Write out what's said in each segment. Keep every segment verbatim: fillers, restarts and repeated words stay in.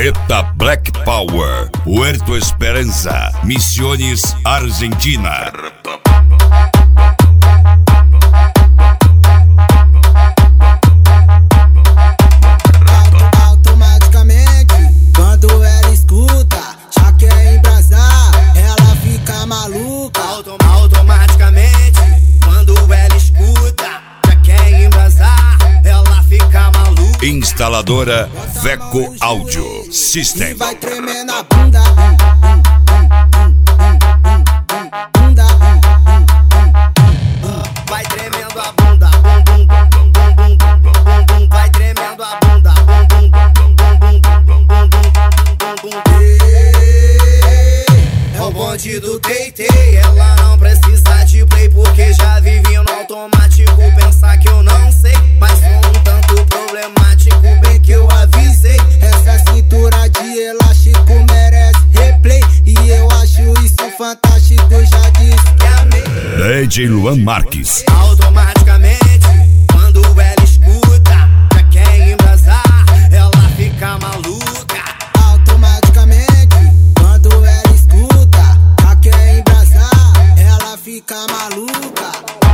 Carreta Black Power, Puerto Esperança, Misiones, Argentina. Automaticamente, quando ela escuta, já quer embrasar, ela fica maluca. Autom automaticamente, quando ela escuta, já quer embrasar, ela fica maluca. Instaladora Veco Audio System. E vai tremendo a bunda, bunda, vai tremendo a bunda, bum bum bum bum bum bum bum, vai tremendo a bunda, bum bum bum bum bum bum bum bum bum. É o bonde do T T, ela não precisa de play porque já vive no automático. Pensar que eu não sei, mas sou um tanto problemático, bem que eu avisei. Essa cintura de elástico merece replay, e eu acho isso fantástico, já disse que amei. D J Luan Marques. Automaticamente, quando ela escuta, já quer embrasar, ela fica maluca. Automaticamente, quando ela escuta, já quer embrasar, ela fica maluca.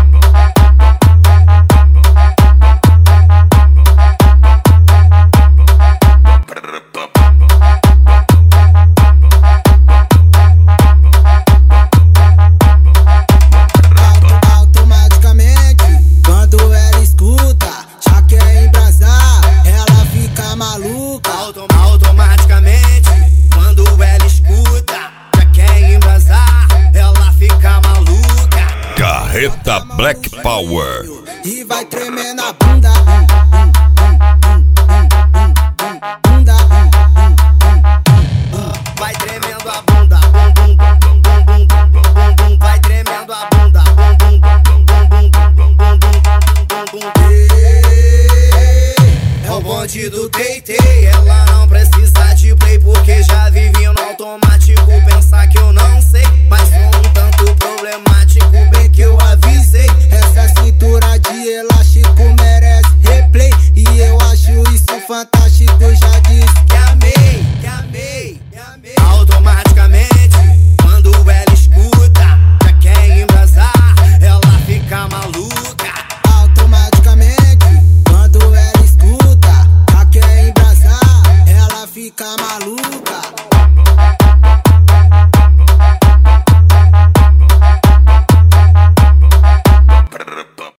Automaticamente, quando ela escuta, já quer embrasar, ela fica maluca. Carreta Black Power. E vai tremendo a bunda.